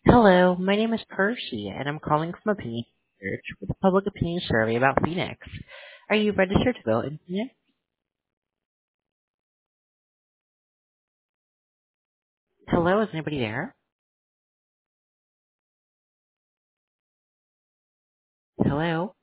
Hello, my name is Percy, and I'm calling from Opinion Research with a public opinion survey about Phoenix. Are you registered to vote in Phoenix? Hello, is anybody there? Hello?